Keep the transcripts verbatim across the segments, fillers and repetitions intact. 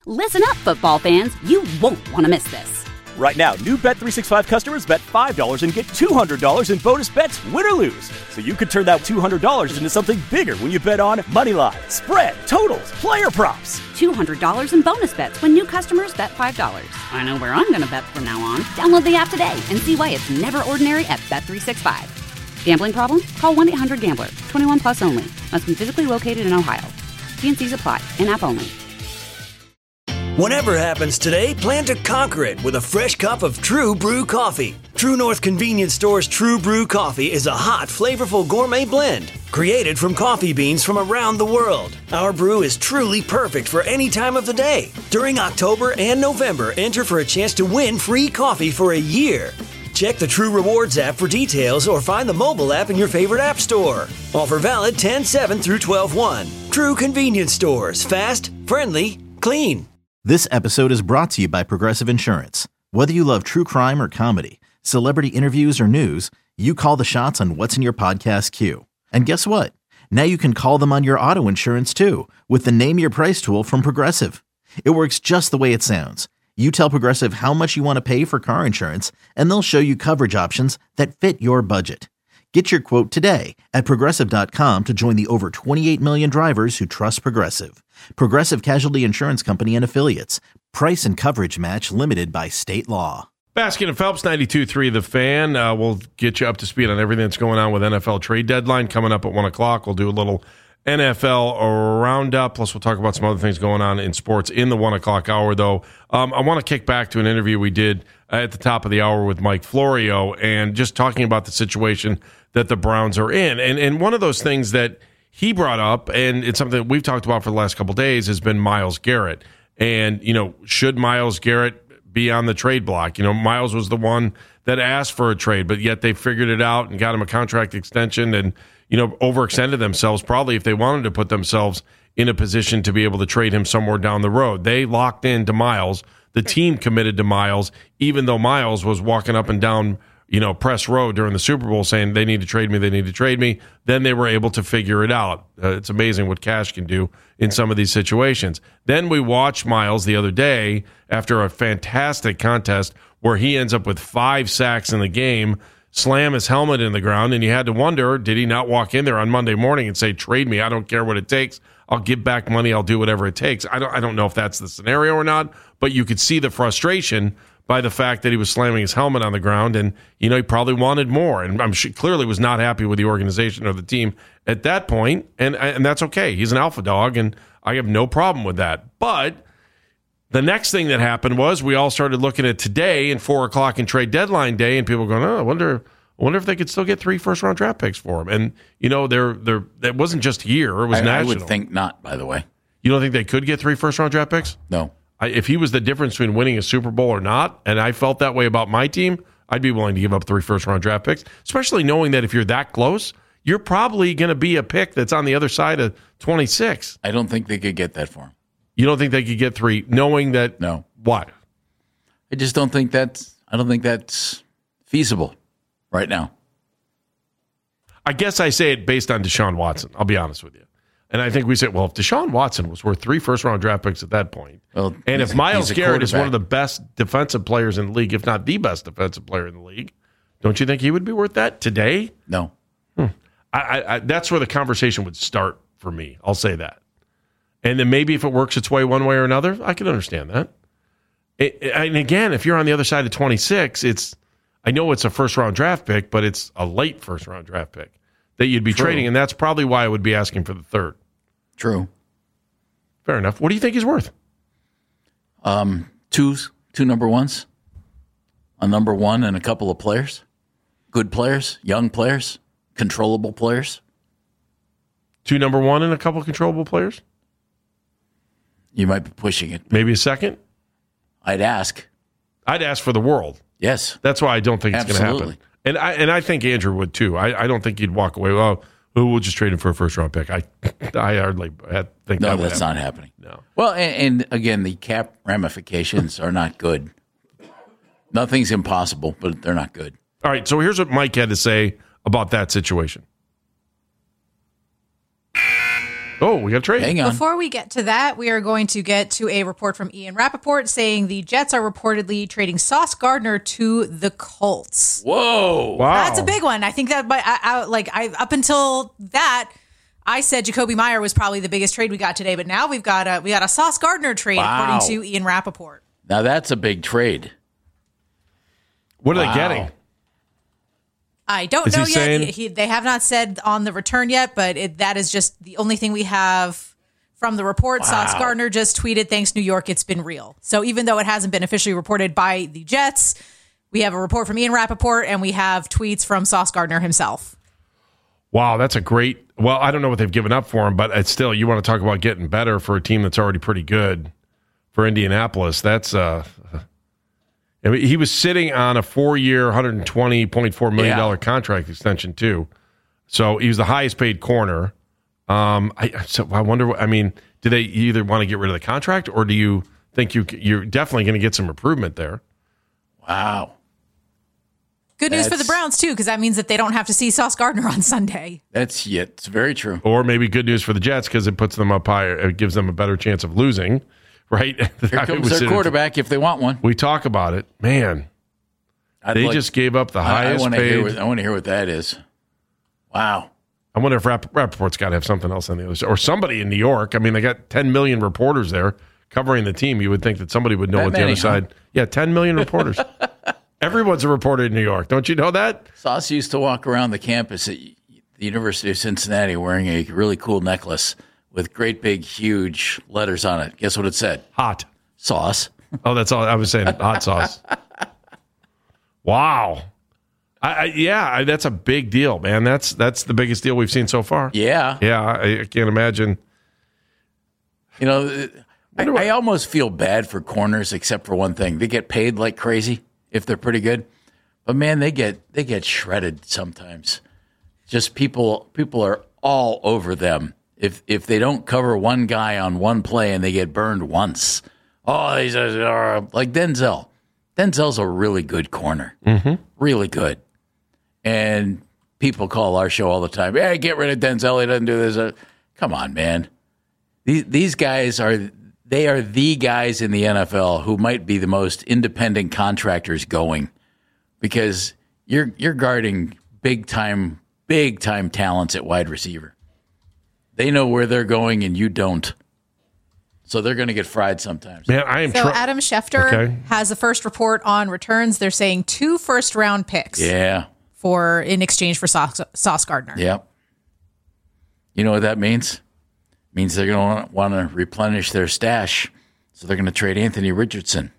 Listen up, football fans. You won't want to miss this. Right now, new Bet three sixty-five customers bet five dollars and get two hundred dollars in bonus bets, win or lose. So you could turn that two hundred dollars into something bigger when you bet on money line, spread, totals, player props. two hundred dollars in bonus bets when new customers bet five dollars. I know where I'm going to bet from now on. Download the app today and see why it's never ordinary at Bet three sixty-five. Gambling problem? Call one eight hundred gambler. twenty-one plus only. Must be physically located in Ohio. T and C's apply. In-app only. Whatever happens today, plan to conquer it with a fresh cup of True Brew coffee. True North Convenience Store's True Brew coffee is a hot, flavorful gourmet blend created from coffee beans from around the world. Our brew is truly perfect for any time of the day. During October and November, enter for a chance to win free coffee for a year. Check the True Rewards app for details or find the mobile app in your favorite app store. Offer valid ten seven through twelve one. True Convenience Stores. Fast, friendly, clean. This episode is brought to you by Progressive Insurance. Whether you love true crime or comedy, celebrity interviews or news, you call the shots on what's in your podcast queue. And guess what? Now you can call them on your auto insurance too with the Name Your Price tool from Progressive. It works just the way it sounds. You tell Progressive how much you want to pay for car insurance, and they'll show you coverage options that fit your budget. Get your quote today at Progressive dot com to join the over twenty-eight million drivers who trust Progressive. Progressive Casualty Insurance Company and Affiliates. Price and coverage match limited by state law. Baskin and Phelps, ninety-two point three The Fan. Uh, we'll get you up to speed on everything that's going on with N F L trade deadline coming up at one o'clock. We'll do a little N F L roundup, plus we'll talk about some other things going on in sports in the one o'clock hour, though. Um, I want to kick back to an interview we did at the top of the hour with Mike Florio and just talking about the situation that the Browns are in. And and one of those things that he brought up, and it's something that we've talked about for the last couple of days, has been Myles Garrett. And, you know, should Myles Garrett be on the trade block? You know, Myles was the one that asked for a trade, but yet they figured it out and got him a contract extension and, you know, overextended themselves probably if they wanted to put themselves in a position to be able to trade him somewhere down the road. They locked into Myles. The team committed to Myles, even though Myles was walking up and down, you know, press row during the Super Bowl saying they need to trade me, they need to trade me. Then they were able to figure it out. Uh, it's amazing what cash can do in some of these situations. Then we watched Myles the other day after a fantastic contest where he ends up with five sacks in the game, slam his helmet in the ground, and you had to wonder, did he not walk in there on Monday morning and say, trade me, I don't care what it takes, I'll give back money, I'll do whatever it takes. I don't, I don't know if that's the scenario or not, but you could see the frustration by the fact that he was slamming his helmet on the ground, and you know he probably wanted more, and I'm sure clearly was not happy with the organization or the team at that point, and and that's okay. He's an alpha dog, and I have no problem with that. But the next thing that happened was we all started looking at today and four o'clock and trade deadline day, and people were going, oh, I wonder, I wonder if they could still get three first round draft picks for him. And you know, they're they're it wasn't just here; it was I, national. I would think not. By the way, you don't think they could get three first round draft picks? No. I, if he was the difference between winning a Super Bowl or not, and I felt that way about my team, I'd be willing to give up three first-round draft picks, especially knowing that if you're that close, you're probably going to be a pick that's on the other side of twenty-six. I don't think they could get that for him. You don't think they could get three, knowing that? No. What? I just don't think that's. I don't think that's feasible right now. I guess I say it based on Deshaun Watson. I'll be honest with you. And I think we said, well, if Deshaun Watson was worth three first-round draft picks at that point, well, and if Myles Garrett is one of the best defensive players in the league, if not the best defensive player in the league, don't you think he would be worth that today? No. Hmm. I, I, I, that's where the conversation would start for me. I'll say that. And then maybe if it works its way one way or another, I can understand that. It, and again, if you're on the other side of twenty-six, it's I know it's a first-round draft pick, but it's a late first-round draft pick that you'd be True. trading, and that's probably why I would be asking for the third. True. Fair enough. What do you think he's worth? Um, two, two number ones. A number one and a couple of players. Good players, young players, controllable players. Two number one and a couple of controllable players? You might be pushing it. Maybe a second? I'd ask. I'd ask for the world. Yes. That's why I don't think it's going to happen. And I and I think Andrew would too. I, I don't think he'd walk away. Well, we'll just trade him for a first round pick. I I hardly think no, that would that's happen. not happening. No. Well, and, and again, the cap ramifications are not good. Nothing's impossible, but they're not good. All right. So here's what Mike had to say about that situation. Oh, we got a trade. Hang on. Before we get to that, we are going to get to a report from Ian Rappaport saying the Jets are reportedly trading Sauce Gardner to the Colts. Whoa. Wow. That's a big one. I think that, but I, I, like, I up until that, I said Jacoby Meyer was probably the biggest trade we got today, but now we've got a we got a Sauce Gardner trade, Wow. according to Ian Rappaport. Now that's a big trade. What are Wow. they getting? I don't Is know he yet. saying- He, they have not said on the return yet, but it, that is just the only thing we have from the report. Sauce Gardner just tweeted, "Thanks, New York, it's been real." So even though it hasn't been officially reported by the Jets, we have a report from Ian Rappaport, and we have tweets from Sauce Gardner himself. Wow, that's a great. Well, I don't know what they've given up for him, but it's still, you want to talk about getting better for a team that's already pretty good for Indianapolis. That's uh, I mean, he was sitting on a four-year, one hundred twenty point four million dollars Yeah. contract extension too. So he was the highest paid corner. Um, I so I wonder. I mean, do they either want to get rid of the contract, or do you think you you're definitely going to get some improvement there? Wow. Good news for the That's- Browns, too, because that means that they don't have to see Sauce Gardner on Sunday. That's yeah, it's very true. Or maybe good news for the Jets because it puts them up higher. It gives them a better chance of losing, right? Here comes their quarterback if they want one. We talk about it. Man, I'd they like- just gave up the I, I highest want to hear. paid. What, I want to hear what that is. Wow. I wonder if Rapp- Rappaport's got to have something else on the other side. Or somebody in New York. I mean, they got ten million reporters there covering the team. You would think that somebody would know That what the many, other side. huh? Yeah, ten million reporters. Everyone's a reporter in New York. Don't you know that? Sauce used to walk around the campus at the University of Cincinnati wearing a really cool necklace with great big, huge letters on it. Guess what it said? Hot. Sauce. Oh, that's all I was saying. Hot sauce. Wow. I, I, yeah, I, that's a big deal, man. That's that's the biggest deal we've seen so far. Yeah. Yeah, I, I can't imagine. You know, I, I almost feel bad for corners except for one thing. They get paid like crazy if they're pretty good. But man, they get they get shredded sometimes. Just people people are all over them. If if they don't cover one guy on one play and they get burned once. Oh, these are like Denzel. Denzel's a really good corner. Mm-hmm. Really good. And people call our show all the time. Hey, get rid of Denzel. He doesn't do this. Uh, come on, man. These these guys are they are the guys in the N F L who might be the most independent contractors going, because you're you're guarding big time big time talents at wide receiver. They know where they're going and you don't. So they're going to get fried sometimes. Man, I am. So tr- Adam Schefter Okay. has the first report on returns. They're saying two first round picks Yeah. for in exchange for Sauce, Sauce Gardner. Yep. You know what that means? Means they're going to want to replenish their stash. So they're going to trade Anthony Richardson.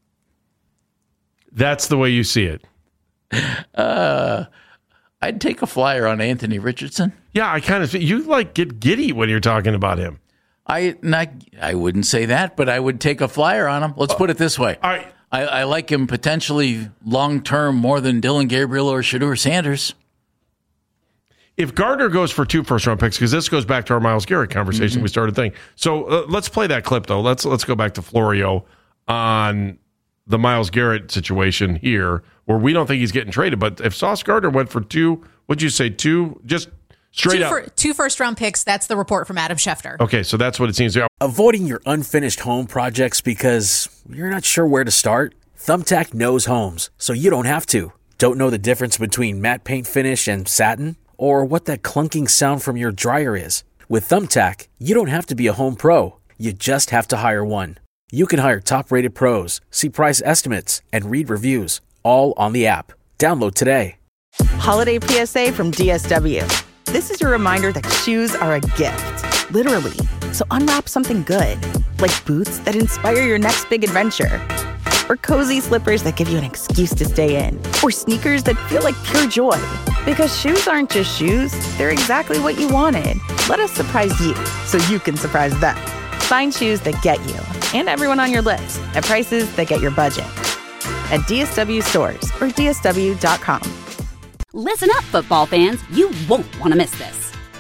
That's the way you see it. Uh, I'd take a flyer on Anthony Richardson. Yeah, I kind of you like get giddy when you're talking about him. I not I wouldn't say that, but I would take a flyer on him. Let's put it this way. All right. I, I like him potentially long term more than Dylan Gabriel or Shadur Sanders. If Gardner goes for two first round picks, because this goes back to our Myles Garrett conversation Mm-hmm. we started thinking. So uh, let's play that clip though. Let's let's go back to Florio on the Myles Garrett situation here, where we don't think he's getting traded. But if Sauce Gardner went for two, what'd you say? Two, just straight Two, up. fir- two first round picks. That's the report from Adam Schefter. Okay, so that's what it seems. Avoiding your unfinished home projects because you're not sure where to start? Thumbtack knows homes, so you don't have to. Don't know the difference between matte paint finish and satin? Or what that clunking sound from your dryer is? With Thumbtack, you don't have to be a home pro. You just have to hire one. You can hire top-rated pros, see price estimates, and read reviews, all on the app. Download today. Holiday P S A from D S W. This is your reminder that shoes are a gift, literally. So unwrap something good, like boots that inspire your next big adventure, or cozy slippers that give you an excuse to stay in, or sneakers that feel like pure joy. Because shoes aren't just shoes, they're exactly what you wanted. Let us surprise you so you can surprise them. Find shoes that get you and everyone on your list at prices that get your budget. At D S W stores or D S W dot com. Listen up, football fans. You won't want to miss this.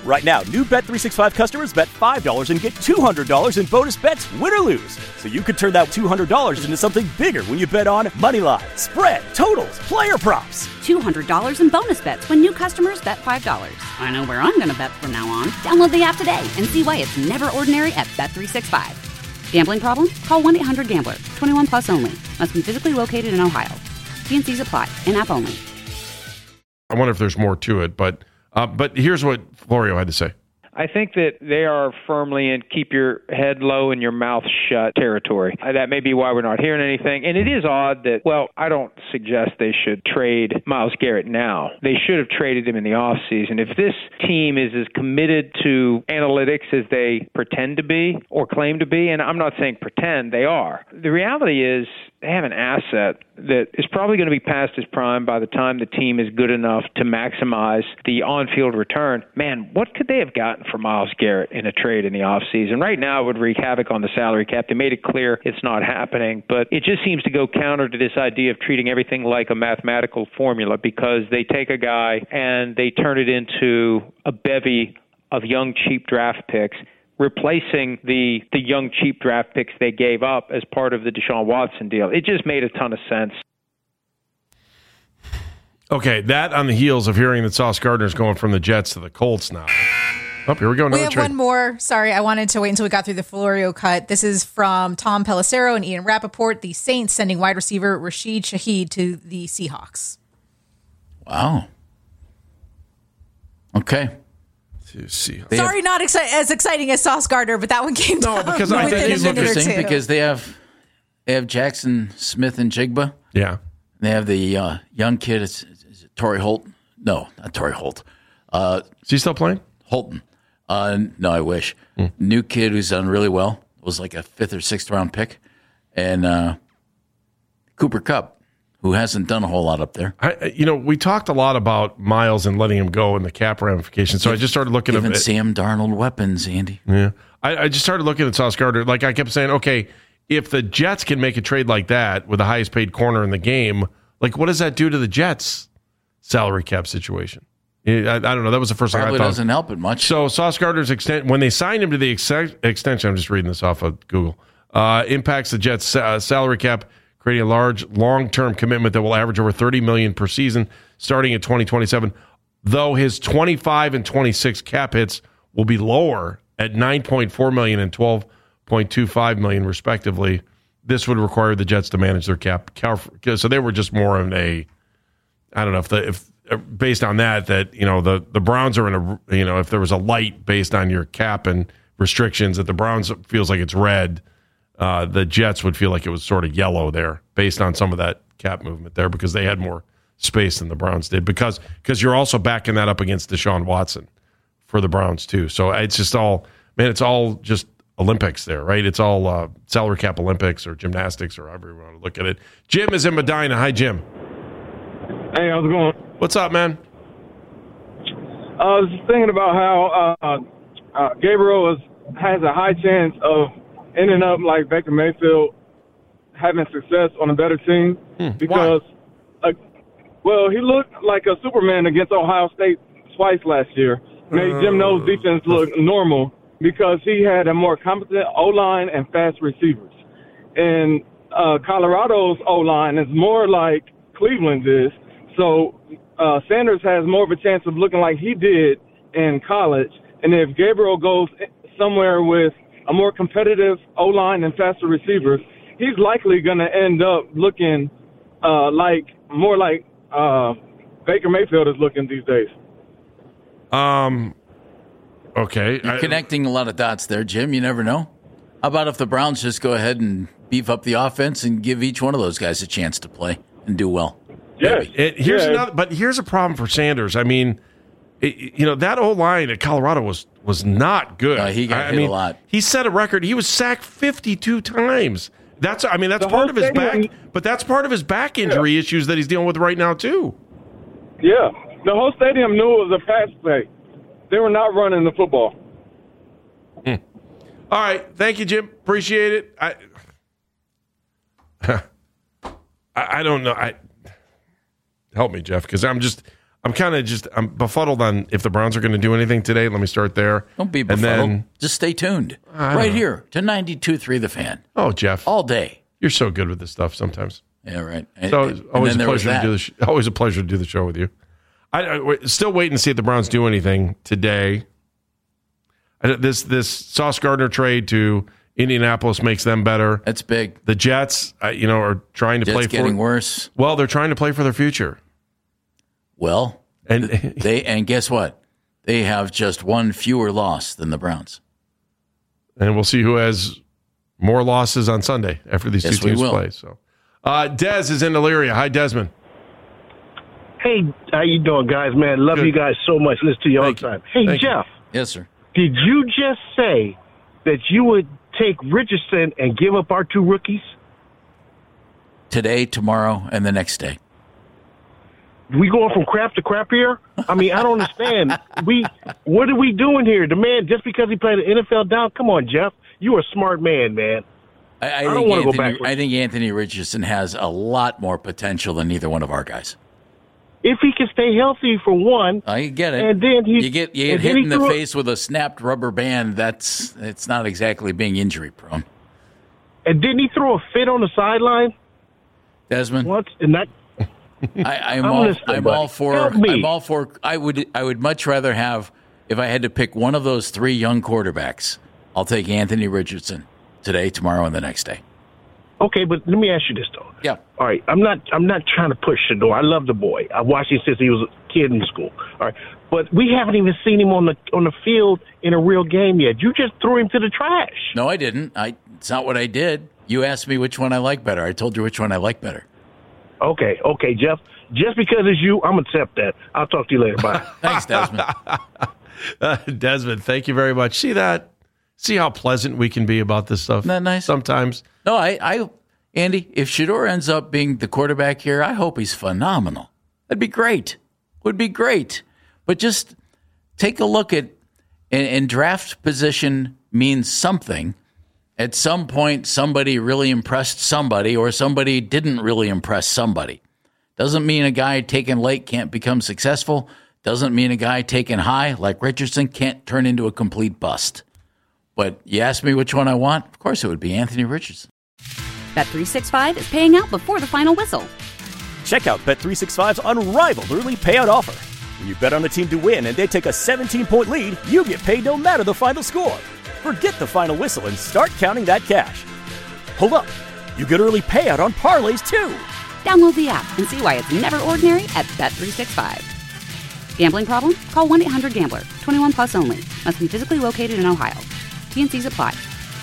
Right now, new Bet three sixty-five customers bet five dollars and get two hundred dollars in bonus bets, win or lose. So you could turn that two hundred dollars into something bigger when you bet on Moneyline, spread, totals, player props. two hundred dollars in bonus bets when new customers bet five dollars. I know where I'm going to bet from now on. Download the app today and see why it's never ordinary at Bet three sixty-five. Gambling problem? Call one eight hundred gambler. twenty-one plus only. Must be physically located in Ohio. T and C's apply. In-app only. I wonder if there's more to it, but uh, but here's what Florio had to say. I think that they are firmly in keep your head low and your mouth shut territory. Uh, that may be why we're not hearing anything. And it is odd that, well, I don't suggest they should trade Myles Garrett now. They should have traded him in the offseason. If this team is as committed to analytics as they pretend to be or claim to be, and I'm not saying pretend, they are. The reality is they have an asset that is probably going to be past its prime by the time the team is good enough to maximize the on-field return. Man, what could they have gotten for Myles Garrett in a trade in the offseason? Right now, it would wreak havoc on the salary cap. They made it clear it's not happening, but it just seems to go counter to this idea of treating everything like a mathematical formula, because they take a guy and they turn it into a bevy of young, cheap draft picks, replacing the the young, cheap draft picks they gave up as part of the Deshaun Watson deal. It just made a ton of sense. Okay, that on the heels of hearing that Sauce Gardner's going from the Jets to the Colts now. Oh, here we go. We have trade. one more. Sorry, I wanted to wait until we got through the Florio cut. This is from Tom Pelissero and Ian Rappaport. The Saints sending wide receiver Rashid Shaheed to the Seahawks. Wow. Okay. See. Sorry, have, not exci- as exciting as Sauce Gardner, but that one came no, down. No, because I think it's interesting because they have they have Jackson Smith and Jigba. Yeah. They have the uh, young kid. Is, is it Torrey Holt? No, not Torrey Holt. Uh, is he still playing? Holton. Uh, no, I wish. Mm. New kid who's done really well. Was like a fifth or sixth round pick, and uh, Cooper Kupp, who hasn't done a whole lot up there. I, you know, we talked a lot about Miles and letting him go and the cap ramifications. So Give, I just started looking at it. Sam Darnold weapons, Andy. Yeah, I, I just started looking at Sauce Gardner. Like I kept saying, okay, if the Jets can make a trade like that with the highest paid corner in the game, like what does that do to the Jets' salary cap situation? I, I don't know. That was the first Probably thing I thought. Doesn't help it much. So Sauce Gardner's extent when they signed him to the ex- extension, I'm just reading this off of Google. Uh, impacts the Jets' uh, salary cap, creating a large long-term commitment that will average over thirty million dollars per season starting in twenty twenty-seven, though his twenty-five and twenty-six cap hits will be lower at nine point four million dollars and twelve point two five million dollars respectively. This would require the Jets to manage their cap. So they were just more of a, I don't know if the if based on that that you know the the Browns are in a you know if there was a light based on your cap and restrictions that the Browns feels like it's red. Uh, the Jets would feel like it was sort of yellow there based on some of that cap movement there because they had more space than the Browns did because because you're also backing that up against Deshaun Watson for the Browns too. So it's just all, man, it's all just Olympics there, right? It's all uh, salary cap Olympics or gymnastics or however you want to look at it. Jim is in Medina. Hi, Jim. Hey, how's it going? What's up, man? I was just thinking about how uh, uh, Gabriel is, has a high chance of ending up like Baker Mayfield, having success on a better team hmm. because, uh, well, he looked like a Superman against Ohio State twice last year. Made Jim Knowles' defense look normal because he had a more competent O-line and fast receivers. And uh, Colorado's O-line is more like Cleveland's is. So uh, Sanders has more of a chance of looking like he did in college. And if Gabriel goes somewhere with a more competitive O-line and faster receivers, he's likely going to end up looking uh, like more like uh, Baker Mayfield is looking these days. Um. Okay. You're I, connecting a lot of dots there, Jim. You never know. How about if the Browns just go ahead and beef up the offense and give each one of those guys a chance to play and do well? Yeah. It, here's yeah. another, but here's a problem for Sanders. I mean, it, you know that O-line at Colorado was was not good. Uh, he got I hit mean, a lot. He set a record. He was sacked fifty-two times. That's I mean that's The part whole of his stadium- back, but that's part of his back injury Yeah. issues that he's dealing with right now too. Yeah. The whole stadium knew it was a pass play. They were not running the football. Hmm. All right. Thank you, Jim. Appreciate it. I I, I don't know. I help me, Jeff, because I'm just I'm kind of just I'm befuddled on if the Browns are going to do anything today. Let me start there. Don't be befuddled. And then, just stay tuned. Right know. Here to ninety-two point three The Fan. Oh, Jeff. All day. You're so good with this stuff sometimes. Yeah, right. And, so it's always a pleasure to do the sh- always a pleasure to do the show with you. I, I still waiting to see if the Browns do anything today. I, this this Sauce Gardner trade to Indianapolis makes them better. That's big. The Jets, uh, you know, are trying to Jets play for getting worse. Well, they're trying to play for their future. Well, and they and guess what? They have just one fewer loss than the Browns. And we'll see who has more losses on Sunday after these yes, two teams we will. play. So, uh, Dez is in Elyria. Hi, Desmond. Hey, how you doing, guys? Man, love Good. you guys so much. Listen to you all the time. Hey, Thank Jeff. You. Yes, sir. Did you just say that you would take Richardson and give up our two rookies? Today, tomorrow, and the next day. We going from crap to crap here? I mean, I don't understand. We, what are we doing here? The man, just because he played an N F L down? Come on, Jeff. You are a smart man, man. I, I, I think don't want to go Anthony, backwards. I think Anthony Richardson has a lot more potential than either one of our guys. If he can stay healthy for one, I get it. And then he, you get you get and hit then he in the threw a- face with a snapped rubber band. That's it's not exactly being injury prone. And didn't he throw a fit on the sideline? Desmond, once and that. I, I'm, I'm all, listening, I'm buddy. all for. Help me. I'm all for. I would. I would much rather have if I had to pick one of those three young quarterbacks. I'll take Anthony Richardson today, tomorrow, and the next day. Okay, but let me ask you this though. Yeah. All right, I'm not. I'm not trying to push the door. I love the boy. I watched him since he was a kid in school. All right, but we haven't even seen him on the on the field in a real game yet. You just threw him to the trash. No, I didn't. I. It's not what I did. You asked me which one I like better. I told you which one I like better. Okay, okay, Jeff. Just because it's you, I'm gonna accept that. I'll talk to you later. Bye. Thanks, Desmond. uh, Desmond, thank you very much. See that? See how pleasant we can be about this stuff. Isn't that nice? Sometimes. No, I, I, Andy, if Shedeur ends up being the quarterback here, I hope he's phenomenal. That'd be great. Would be great. But just take a look at, and, and draft position means something. At some point, somebody really impressed somebody, or somebody didn't really impress somebody. Doesn't mean a guy taken late can't become successful. Doesn't mean a guy taken high, like Richardson, can't turn into a complete bust. But you ask me which one I want, of course it would be Anthony Richardson. Bet three sixty-five is paying out before the final whistle. Check out Bet three sixty-five's unrivaled early payout offer. When you bet on a team to win and they take a seventeen-point lead, you get paid no matter the final score. Forget the final whistle and start counting that cash. Hold up. You get early payout on parlays, too. Download the app and see why it's never ordinary at Bet three sixty-five. Gambling problem? Call one eight hundred gambler. twenty-one plus only. Must be physically located in Ohio. T and C's apply.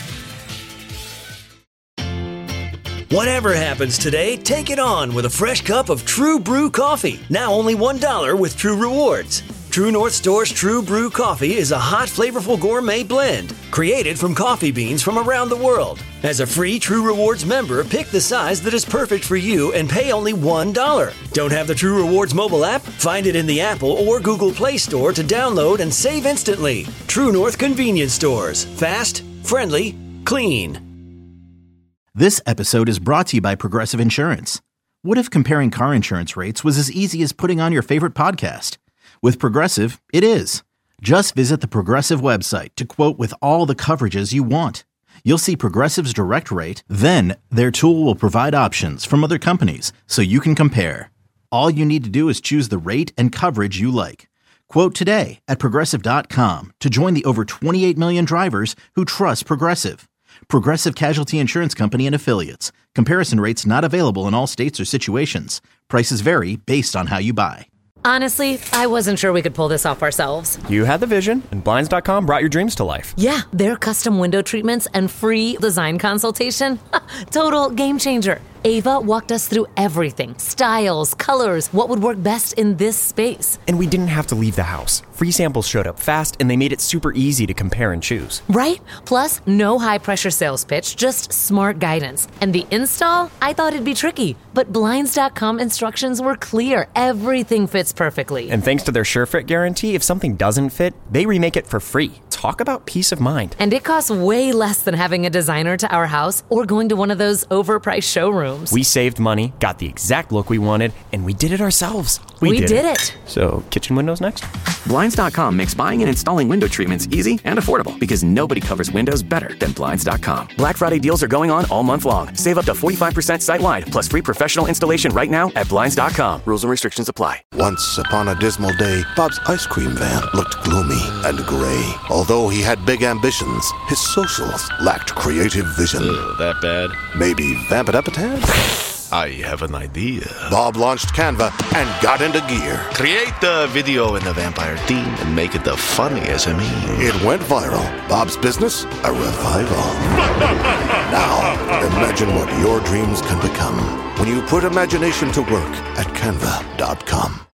Whatever happens today, take it on with a fresh cup of True Brew coffee. Now only one dollar with True Rewards. True North Store's True Brew coffee is a hot, flavorful gourmet blend created from coffee beans from around the world. As a free True Rewards member, pick the size that is perfect for you and pay only one dollar. Don't have the True Rewards mobile app? Find it in the Apple or Google Play Store to download and save instantly. True North Convenience Stores. Fast, friendly, clean. This episode is brought to you by Progressive Insurance. What if comparing car insurance rates was as easy as putting on your favorite podcast? With Progressive, it is. Just visit the Progressive website to quote with all the coverages you want. You'll see Progressive's direct rate, then their tool will provide options from other companies so you can compare. All you need to do is choose the rate and coverage you like. Quote today at Progressive dot com to join the over twenty-eight million drivers who trust Progressive. Progressive Casualty Insurance Company and Affiliates. Comparison rates not available in all states or situations. Prices vary based on how you buy. Honestly, I wasn't sure we could pull this off ourselves. You had the vision, and Blinds dot com brought your dreams to life. Yeah, their custom window treatments and free design consultation. Total game changer. Ava walked us through everything. Styles, colors, what would work best in this space. And we didn't have to leave the house. Free samples showed up fast, and they made it super easy to compare and choose. Right? Plus, no high-pressure sales pitch, just smart guidance. And the install? I thought it'd be tricky. But Blinds dot com instructions were clear. Everything fits perfectly. And thanks to their SureFit guarantee, if something doesn't fit, they remake it for free. Talk about peace of mind. And it costs way less than having a designer to our house or going to one of those overpriced showrooms. We saved money, got the exact look we wanted, and we did it ourselves. We, we did, did it. it. So, kitchen windows next? Blinds dot com makes buying and installing window treatments easy and affordable because nobody covers windows better than Blinds dot com. Black Friday deals are going on all month long. Save up to forty-five percent site-wide plus free professional installation right now at Blinds dot com. Rules and restrictions apply. Once upon a dismal day, Bob's ice cream van looked gloomy and gray. Although he had big ambitions, his socials lacked creative vision. Ugh, that bad? Maybe vamp it up a tad? I have an idea. Bob launched Canva and got into gear. Create the video in the vampire theme and make it the funniest of me. It went viral. Bob's business, a revival. Now, imagine what your dreams can become when you put imagination to work at canva dot com.